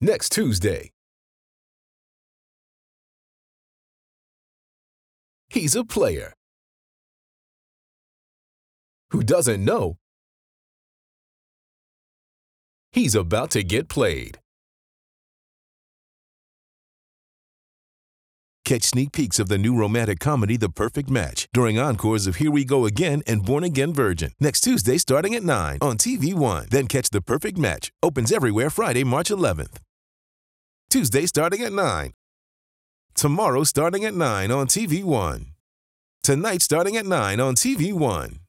next Tuesday. He's a player who doesn't know he's about to get played. Catch sneak peeks of the new romantic comedy, The Perfect Match, during encores of Here We Go Again and Born Again Virgin, next Tuesday starting at 9 on TV One. Then catch The Perfect Match. Opens everywhere Friday, March 11th. Tuesday starting at 9. Tomorrow starting at 9 on TV One. Tonight starting at 9 on TV One.